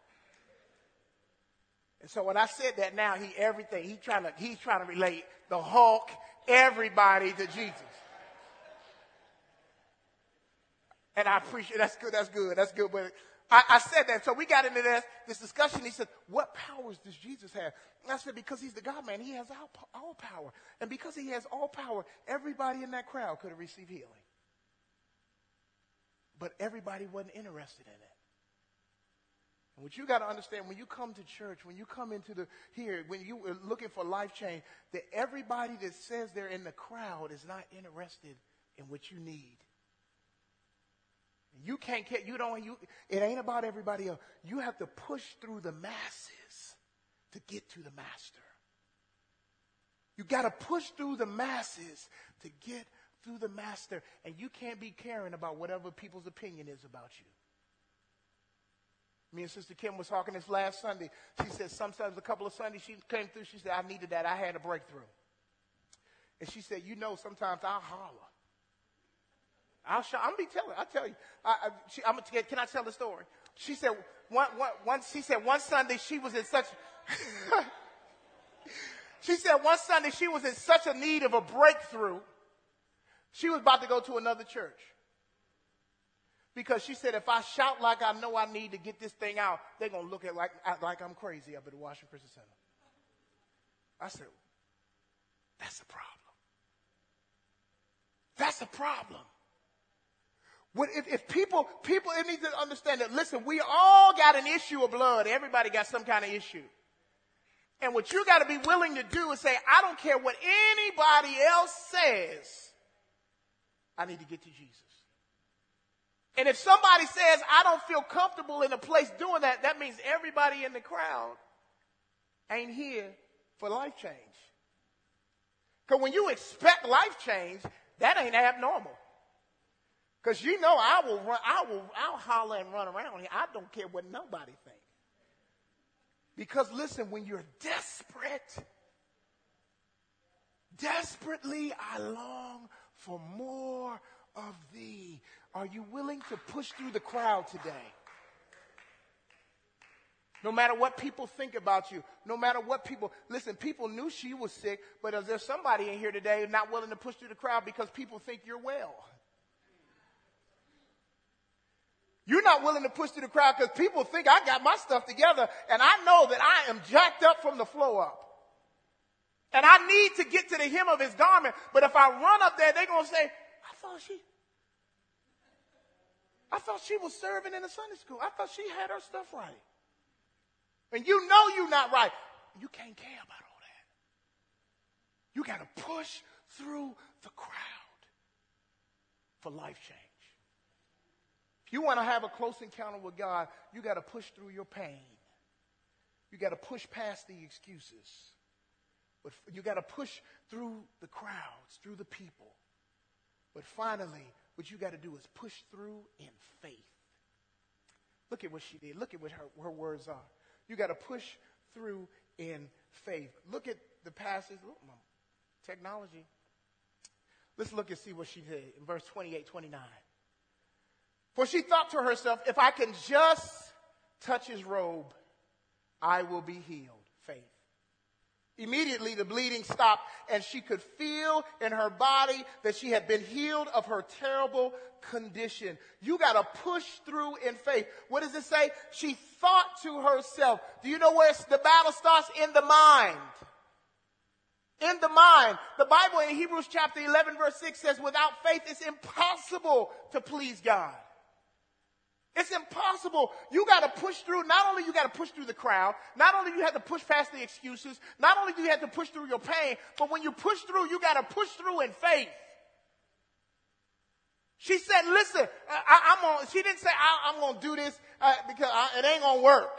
And so when I said that now, he's trying to relate the Hulk, everybody to Jesus. And I appreciate that's good. But I said that. So we got into this discussion. He said, what powers does Jesus have? And I said, because he's the God man, he has all power. And because he has all power, everybody in that crowd could have received healing. But everybody wasn't interested in it. And what you got to understand, when you come to church, when you come when you are looking for life change, that everybody that says they're in the crowd is not interested in what you need. It ain't about everybody else. You have to push through the masses to get to the master. You got to push through the masses to get through the master. And you can't be caring about whatever people's opinion is about you. Me and Sister Kim was talking this last Sunday. She said sometimes a couple of Sundays she came through. She said, I needed that. I had a breakthrough. And she said, sometimes I'll holler. I'll tell you. Can I tell the story? She said one Sunday she was in such she said one Sunday she was in such a need of a breakthrough. She was about to go to another church. Because she said, if I shout like I know I need to get this thing out, they're going to look at like I'm crazy up at the Washington Christian Center. I said, that's a problem. That's a problem. What if people need to understand that, listen, we all got an issue of blood. Everybody got some kind of issue. And what you got to be willing to do is say, I don't care what anybody else says. I need to get to Jesus. And if somebody says, I don't feel comfortable in a place doing that, that means everybody in the crowd ain't here for life change. Because when you expect life change, that ain't abnormal. Because you know I'll holler and run around here. I don't care what nobody thinks. Because listen, when you're desperately I long for more of thee. Are you willing to push through the crowd today? No matter what people think about you, no matter what listen, people knew she was sick, but is there somebody in here today not willing to push through the crowd because people think you're well? You're not willing to push through the crowd because people think I got my stuff together and I know that I am jacked up from the floor up. And I need to get to the hem of his garment, but if I run up there, they're going to say, I thought she was serving in the Sunday school. I thought she had her stuff right. And you know you're not right. You can't care about all that. You got to push through the crowd for life change. If you want to have a close encounter with God, you got to push through your pain. You got to push past the excuses. But you got to push through the crowds, through the people. But finally, what you got to do is push through in faith. Look at what she did. Look at what her words are. You got to push through in faith. Look at the passage. Look, technology. Let's look and see what she did in verse 28, 29. For she thought to herself, if I can just touch his robe, I will be healed. Faith. Immediately the bleeding stopped and she could feel in her body that she had been healed of her terrible condition. You got to push through in faith. What does it say? She thought to herself. Do you know where the battle starts? In the mind. In the mind. The Bible in Hebrews chapter 11 verse 6 says, without faith it's impossible to please God. It's impossible. You got to push through. Not only you got to push through the crowd, not only you have to push past the excuses, not only do you have to push through your pain, but when you push through, you got to push through in faith. She said, listen, she didn't say, I'm going to do this because it ain't going to work.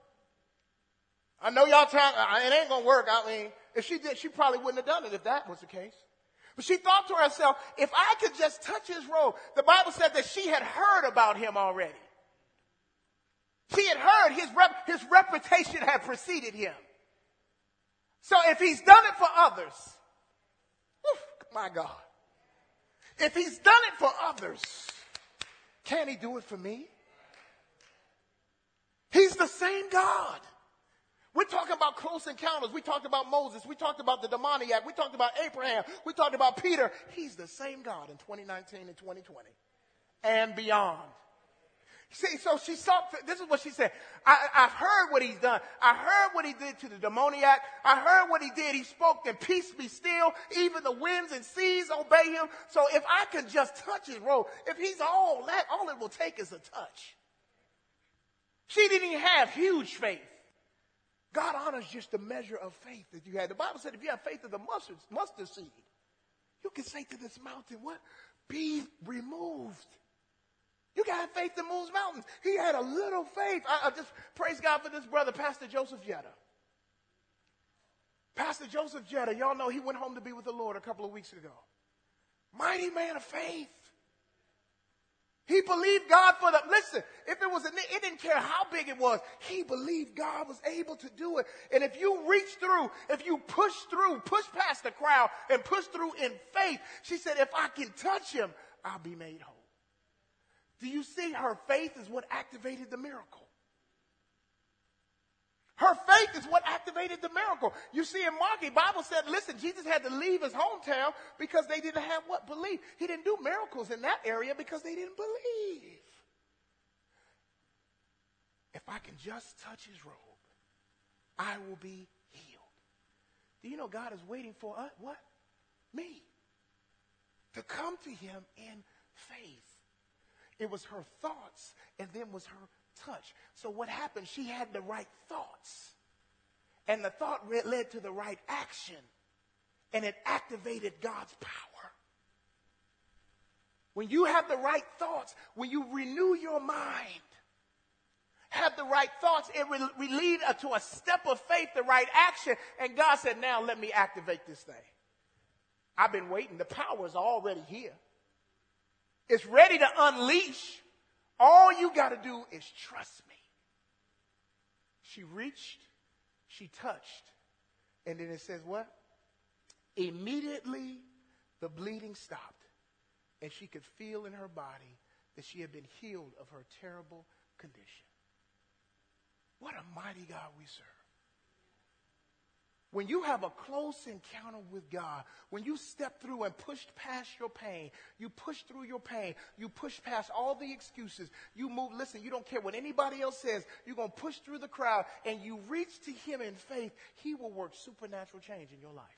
I know y'all trying, it ain't going to work. I mean, if she did, she probably wouldn't have done it if that was the case. But she thought to herself, if I could just touch his robe. The Bible said that she had heard about him already. She had heard his reputation had preceded him. So if he's done it for others, my God. If he's done it for others, can he do it for me? He's the same God. We're talking about close encounters. We talked about Moses. We talked about the demoniac. We talked about Abraham. We talked about Peter. He's the same God in 2019 and 2020 and beyond. See, so she saw, this is what she said. I've heard what he's done. I heard what he did to the demoniac. I heard what he did. He spoke and peace be still. Even the winds and seas obey him. So if I can just touch his robe, if he's all that, all it will take is a touch. She didn't even have huge faith. God honors just the measure of faith that you had. The Bible said if you have faith of the mustard seed, you can say to this mountain, what? Be removed. You got to have faith that moves mountains. He had a little faith. I just praise God for this brother, Pastor Joseph Jetta. Pastor Joseph Jetta, y'all know he went home to be with the Lord a couple of weeks ago. Mighty man of faith. He believed God for the, listen, if it was, it didn't care how big it was. He believed God was able to do it. And if you reach through, if you push through, push past the crowd and push through in faith, she said, if I can touch him, I'll be made whole. Do you see her faith is what activated the miracle? Her faith is what activated the miracle. You see in Mark, the Bible said, listen, Jesus had to leave his hometown because they didn't have what? Belief. He didn't do miracles in that area because they didn't believe. If I can just touch his robe, I will be healed. Do you know God is waiting for us? What? Me. To come to him in faith. It was her thoughts and then was her touch. So what happened? She had the right thoughts. And the thought led to the right action. And it activated God's power. When you have the right thoughts, when you renew your mind, have the right thoughts, it will lead to a step of faith, the right action. And God said, now let me activate this thing. I've been waiting. The power is already here. It's ready to unleash. All you got to do is trust me. She reached, she touched, and then it says what? Immediately the bleeding stopped, and she could feel in her body that she had been healed of her terrible condition. What a mighty God we serve. When you have a close encounter with God, when you step through and push past your pain, you push through your pain, you push past all the excuses, you move, listen, you don't care what anybody else says, you're going to push through the crowd, and you reach to him in faith, he will work supernatural change in your life.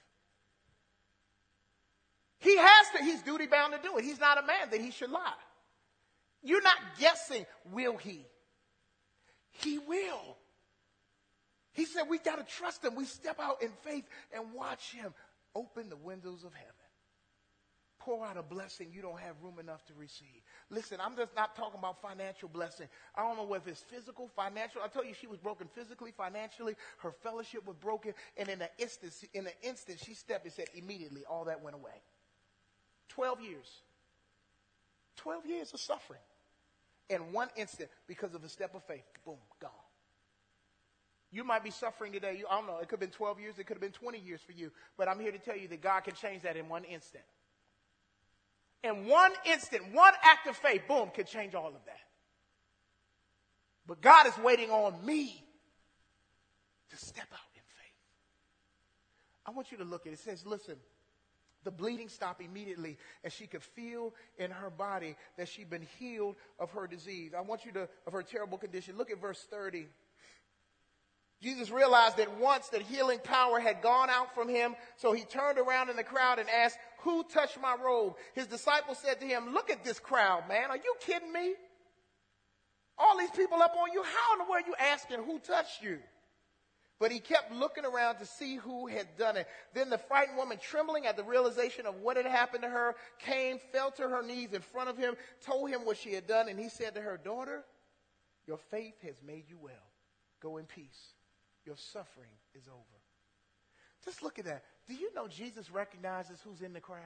He has to, he's duty bound to do it. He's not a man that he should lie. You're not guessing, will he? He will. He said we got to trust him. We step out in faith and watch him open the windows of heaven. Pour out a blessing you don't have room enough to receive. Listen, I'm just not talking about financial blessing. I don't know whether it's physical, financial. I told you she was broken physically, financially. Her fellowship was broken. And in an instant, she stepped and said immediately all that went away. 12 years. 12 years of suffering. In one instant, because of a step of faith, boom, gone. You might be suffering today. I don't know. It could have been 12 years. It could have been 20 years for you. But I'm here to tell you that God can change that in one instant. In one instant, one act of faith, boom, can change all of that. But God is waiting on me to step out in faith. I want you to look at it. It says, listen, the bleeding stopped immediately, and she could feel in her body that she'd been healed of her disease. I want you to, of her terrible condition. Look at verse 30. Jesus realized that once that healing power had gone out from him, so he turned around in the crowd and asked, who touched my robe? His disciples said to him, look at this crowd, man. Are you kidding me? All these people up on you. How in the world are you asking who touched you? But he kept looking around to see who had done it. Then the frightened woman, trembling at the realization of what had happened to her, came, fell to her knees in front of him, told him what she had done, and he said to her, daughter, your faith has made you well. Go in peace. Your suffering is over. Just look at that. Do you know Jesus recognizes who's in the crowd?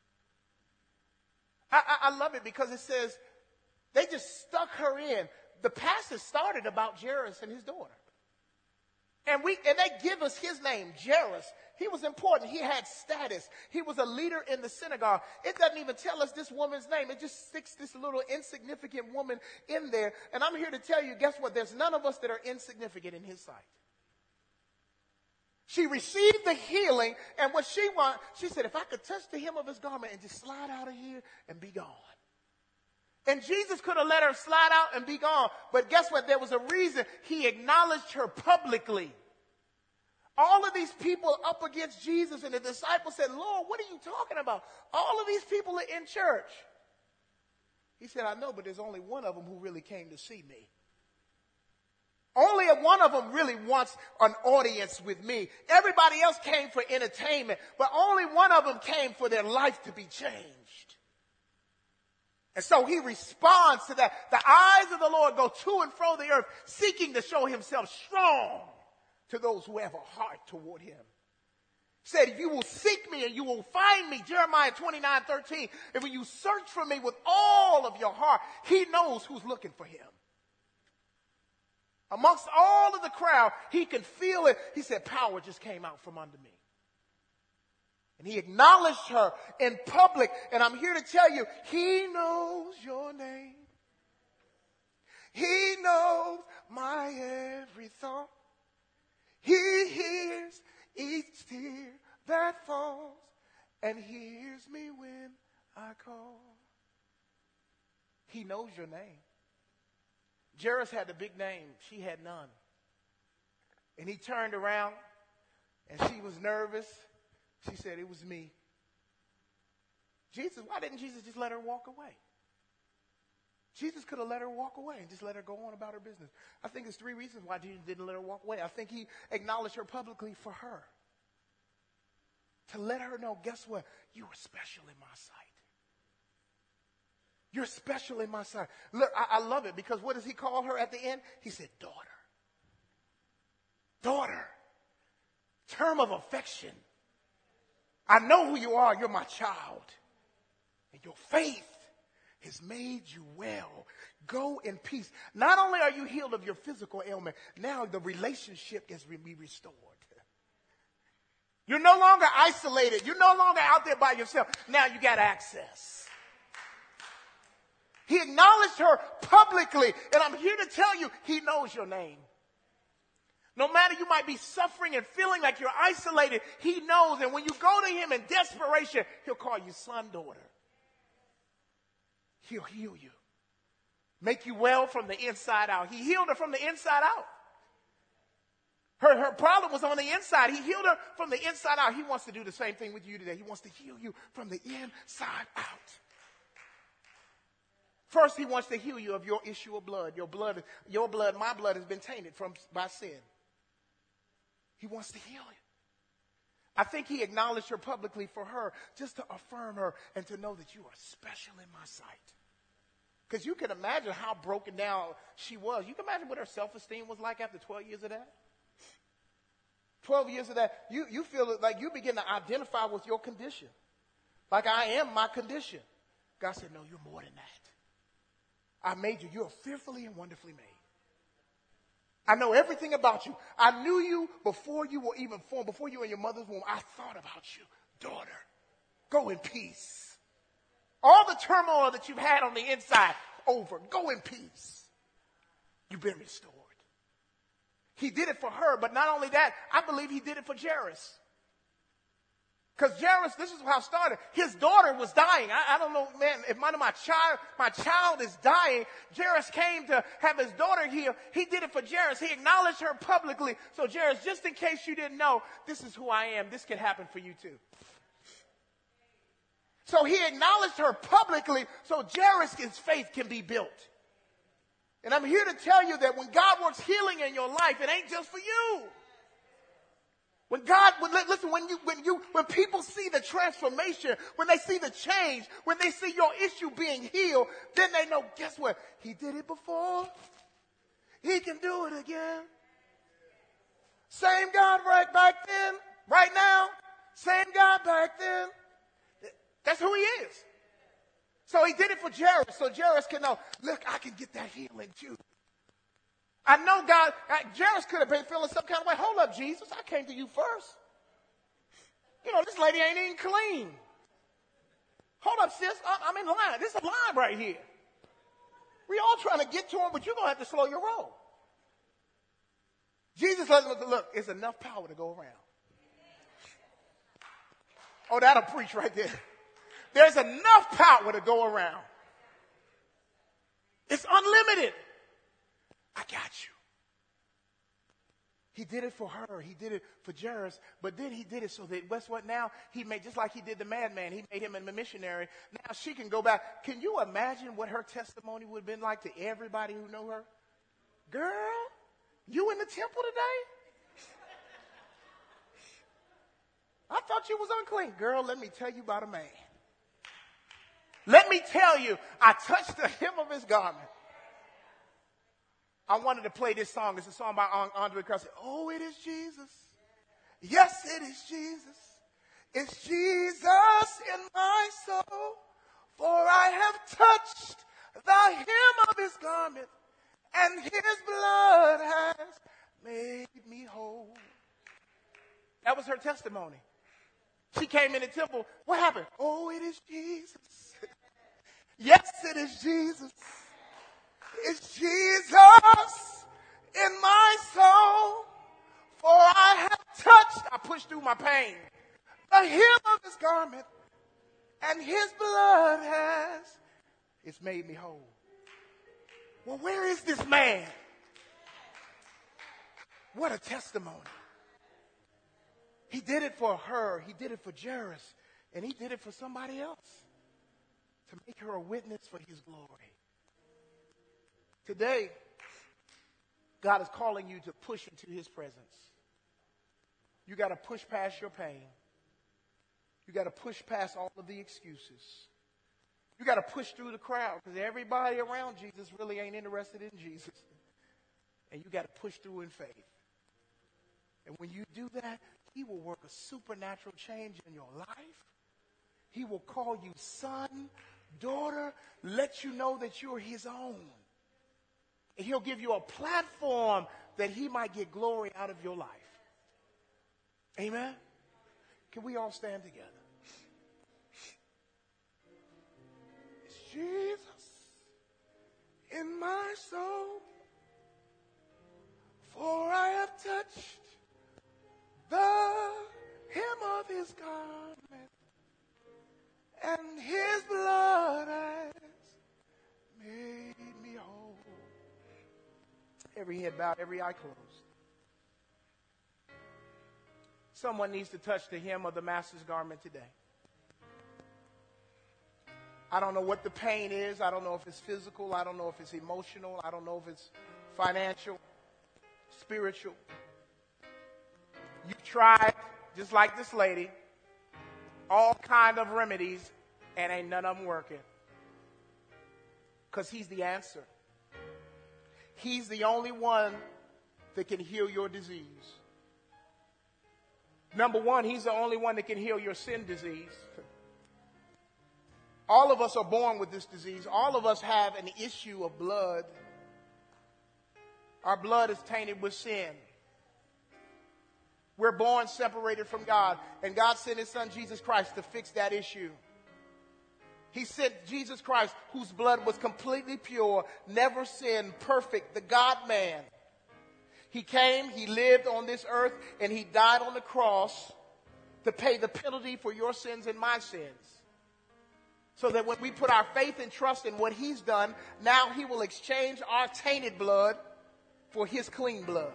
I love it because it says they just stuck her in. The passage started about Jairus and his daughter. And they give us his name, Jairus. He was important. He had status. He was a leader in the synagogue. It doesn't even tell us this woman's name. It just sticks this little insignificant woman in there. And I'm here to tell you, guess what? There's none of us that are insignificant in his sight. She received the healing, and what she wanted, she said, if I could touch the hem of his garment and just slide out of here and be gone. And Jesus could have let her slide out and be gone. But guess what? There was a reason. He acknowledged her publicly. All of these people up against Jesus, and the disciples said, Lord, what are you talking about? All of these people are in church. He said, I know, but there's only one of them who really came to see me. Only one of them really wants an audience with me. Everybody else came for entertainment, but only one of them came for their life to be changed. And so he responds to that. The eyes of the Lord go to and fro the earth, seeking to show himself strong to those who have a heart toward him. He said, you will seek me and you will find me. Jeremiah 29:13. And when you search for me with all of your heart, he knows who's looking for him. Amongst all of the crowd, he can feel it. He said, power just came out from under me. And he acknowledged her in public. And I'm here to tell you, he knows your name. He knows my every thought. He hears each tear that falls and hears me when I call. He knows your name. Jairus had the big name. She had none. And he turned around And she was nervous. She said, it was me. Why didn't Jesus just let her walk away? Jesus could have let her walk away and just let her go on about her business. I think there's 3 reasons why Jesus didn't let her walk away. I think he acknowledged her publicly for her. To let her know, guess what? You are special in my sight. You're special in my sight. Look, I love it because what does he call her at the end? He said, daughter. Daughter. Term of affection. I know who you are. You're my child. And your faith has made you well. Go in peace. Not only are you healed of your physical ailment, now the relationship is be restored. You're no longer isolated. You're no longer out there by yourself. Now you got access. He acknowledged her publicly, and I'm here to tell you, he knows your name. No matter you might be suffering and feeling like you're isolated, he knows. And when you go to him in desperation, he'll call you son, daughter. He'll heal you. Make you well from the inside out. He healed her from the inside out. Her problem was on the inside. He healed her from the inside out. He wants to do the same thing with you today. He wants to heal you from the inside out. First, he wants to heal you of your issue of blood. Your blood, my blood has been tainted by sin. He wants to heal it. I think he acknowledged her publicly for her, just to affirm her and to know that you are special in my sight. Because you can imagine how broken down she was. You can imagine what her self-esteem was like after 12 years of that. 12 years of that, you feel like you begin to identify with your condition. Like I am my condition. God said, no, you're more than that. I made you. You're fearfully and wonderfully made. I know everything about you. I knew you before you were even formed, before you were in your mother's womb. I thought about you. Daughter, go in peace. All the turmoil that you've had on the inside, over. Go in peace. You've been restored. He did it for her, but not only that, I believe he did it for Jairus. Because Jairus, this is how it started. His daughter was dying. I don't know, man, if my child is dying, Jairus came to have his daughter healed. He did it for Jairus. He acknowledged her publicly. So Jairus, just in case you didn't know, this is who I am. This can happen for you too. So he acknowledged her publicly so Jairus' faith can be built. And I'm here to tell you that when God works healing in your life, it ain't just for you. When people see the transformation, when they see the change, when they see your issue being healed, then they know, guess what? He did it before. He can do it again. Same God right back then, right now. Same God back then. That's who he is. So he did it for Jairus, so Jairus can know, look, I can get that healing too. I know God, Jairus could have been feeling some kind of way. Hold up, Jesus, I came to you first. You know, this lady ain't even clean. Hold up, sis, I'm in line. This is a line right here. We all trying to get to him, but you're going to have to slow your roll. Jesus let him look, it's enough power to go around. Oh, that'll preach right there. There's enough power to go around. It's unlimited. I got you. He did it for her. He did it for Jairus. But then he did it so that, guess what now? He made, just like he did the madman, he made him a missionary. Now she can go back. Can you imagine what her testimony would have been like to everybody who know her? Girl, you in the temple today? I thought you was unclean. Girl, let me tell you about a man. Let me tell you, I touched the hem of his garment. I wanted to play this song. It's a song by Andre Crouch. Oh, it is Jesus. Yes, it is Jesus. It's Jesus in my soul. For I have touched the hem of his garment, and his blood has made me whole. That was her testimony. She came in the temple. What happened? Oh, it is Jesus. Yes, it is Jesus. It's Jesus in my soul. For I have touched, I pushed through my pain, the hem of his garment, and his blood it's made me whole. Well, where is this man? What a testimony. He did it for her. He did it for Jairus. And he did it for somebody else to make her a witness for his glory. Today, God is calling you to push into his presence. You got to push past your pain. You got to push past all of the excuses. You got to push through the crowd because everybody around Jesus really ain't interested in Jesus. And you got to push through in faith. And when you do that, he will work a supernatural change in your life. He will call you son, daughter, let you know that you're his own. And he'll give you a platform that he might get glory out of your life. Amen? Can we all stand together? It's Jesus in my soul, for I have touched the hem of his garment, and his blood has made me whole. Every head bowed, every eye closed. Someone needs to touch the hem of the master's garment today. I don't know what the pain is. I don't know if it's physical. I don't know if it's emotional. I don't know if it's financial, spiritual. You've tried, just like this lady, all kind of remedies, and ain't none of them working. Because he's the answer. He's the only one that can heal your disease. Number one, he's the only one that can heal your sin disease. All of us are born with this disease. All of us have an issue of blood. Our blood is tainted with sin. We're born separated from God. And God sent his son, Jesus Christ, to fix that issue. He sent Jesus Christ, whose blood was completely pure, never sinned, perfect, the God-man. He came, he lived on this earth, and he died on the cross to pay the penalty for your sins and my sins. So that when we put our faith and trust in what he's done, now he will exchange our tainted blood for his clean blood.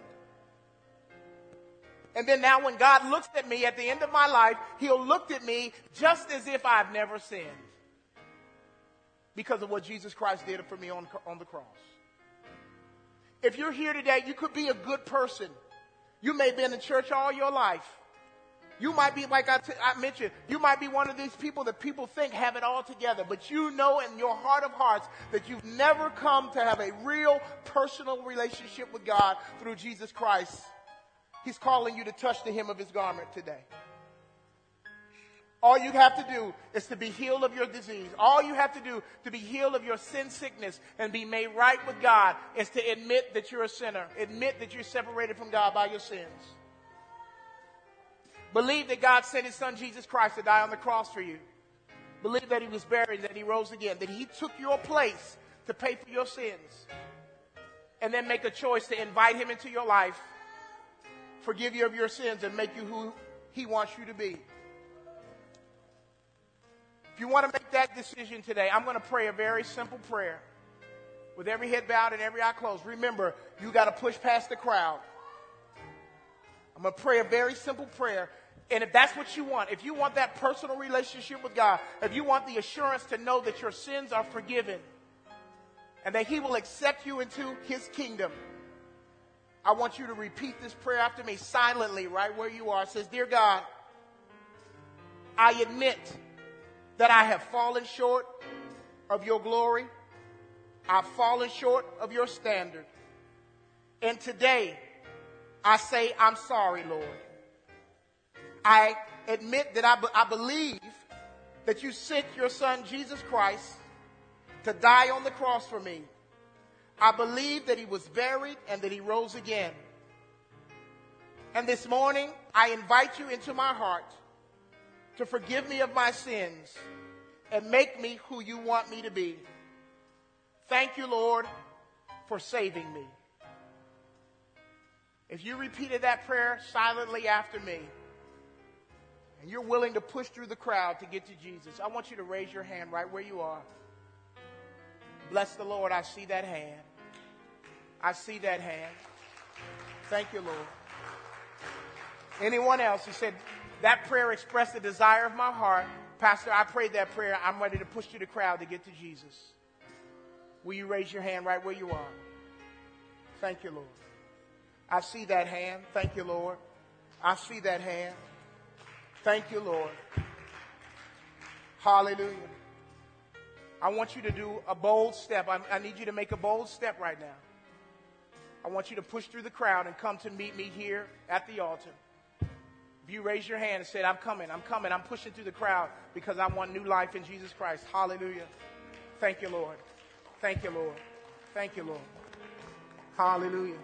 And then now when God looks at me at the end of my life, he'll look at me just as if I've never sinned. Because of what Jesus Christ did for me on the cross. If you're here today, you could be a good person. You may have been in church all your life. You might be, like I mentioned, you might be one of these people that people think have it all together. But you know in your heart of hearts that you've never come to have a real personal relationship with God through Jesus Christ. He's calling you to touch the hem of his garment today. All you have to do is to be healed of your disease. All you have to do to be healed of your sin sickness and be made right with God is to admit that you're a sinner. Admit that you're separated from God by your sins. Believe that God sent his son Jesus Christ to die on the cross for you. Believe that he was buried, that he rose again, that he took your place to pay for your sins. And then make a choice to invite him into your life, forgive you of your sins, and make you who he wants you to be. If you want to make that decision today, I'm going to pray a very simple prayer. With every head bowed and every eye closed. Remember, you got to push past the crowd. I'm going to pray a very simple prayer. And if that's what you want, if you want that personal relationship with God, if you want the assurance to know that your sins are forgiven and that he will accept you into his kingdom, I want you to repeat this prayer after me silently right where you are. It says, Dear God, I admit that I have fallen short of your glory. I've fallen short of your standard. And today, I say, I'm sorry, Lord. I admit that I believe that you sent your son, Jesus Christ, to die on the cross for me. I believe that he was buried and that he rose again. And this morning, I invite you into my heart to forgive me of my sins and make me who you want me to be. Thank you, Lord, for saving me. If you repeated that prayer silently after me, and you're willing to push through the crowd to get to Jesus, I want you to raise your hand right where you are. Bless the Lord, I see that hand. I see that hand. Thank you, Lord. Anyone else who said, that prayer expressed the desire of my heart. Pastor, I prayed that prayer. I'm ready to push through the crowd to get to Jesus. Will you raise your hand right where you are? Thank you, Lord. I see that hand. Thank you, Lord. I see that hand. Thank you, Lord. Hallelujah. I want you to do a bold step. I need you to make a bold step right now. I want you to push through the crowd and come to meet me here at the altar. If you raise your hand and said, I'm coming, I'm pushing through the crowd because I want new life in Jesus Christ. Hallelujah. Thank you, Lord. Thank you, Lord. Thank you, Lord. Hallelujah.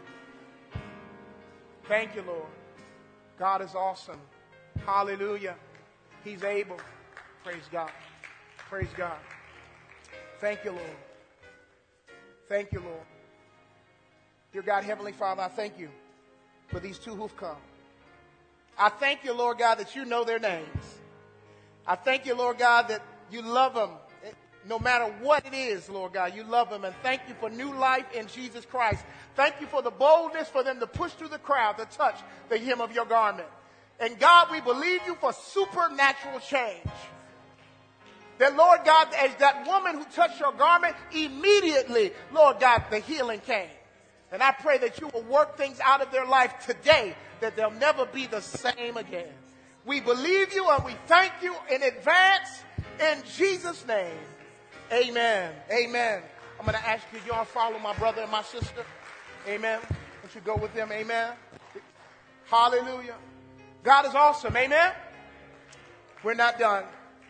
Thank you, Lord. God is awesome. Hallelujah. He's able. Praise God. Praise God. Thank you, Lord. Thank you, Lord. Dear God, Heavenly Father, I thank you for these two who've come. I thank you, Lord God, that you know their names. I thank you, Lord God, that you love them. No matter what it is, Lord God, you love them. And thank you for new life in Jesus Christ. Thank you for the boldness for them to push through the crowd to touch the hem of your garment. And God, we believe you for supernatural change. That, Lord God, as that woman who touched your garment, immediately, Lord God, the healing came. And I pray that you will work things out of their life today, that they'll never be the same again. We believe you and we thank you in advance in Jesus' name. Amen. Amen. I'm going to ask you, y'all follow my brother and my sister. Amen. Would you go with them? Amen. Hallelujah. God is awesome. Amen. We're not done.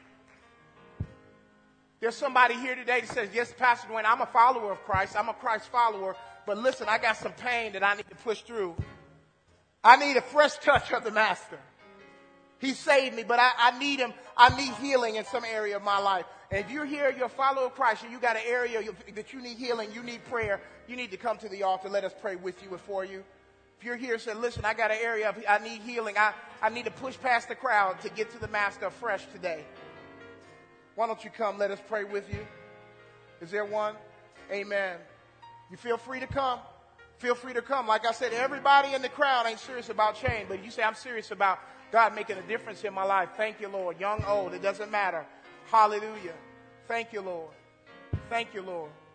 There's somebody here today that says, yes, Pastor Dwayne, I'm a follower of Christ. I'm a Christ follower. But listen, I got some pain that I need to push through. I need a fresh touch of the Master. He saved me, but I need him. I need healing in some area of my life. And if you're here, you're a follower of Christ, and you got an area that you need healing, you need prayer, you need to come to the altar. Let us pray with you and for you. If you're here and say, listen, I got an area I need healing. I need to push past the crowd to get to the Master afresh today. Why don't you come? Let us pray with you. Is there one? Amen. You feel free to come. Feel free to come. Like I said, everybody in the crowd ain't serious about change, but you say, I'm serious about God making a difference in my life. Thank you, Lord. Young, old, it doesn't matter. Hallelujah. Thank you, Lord. Thank you, Lord.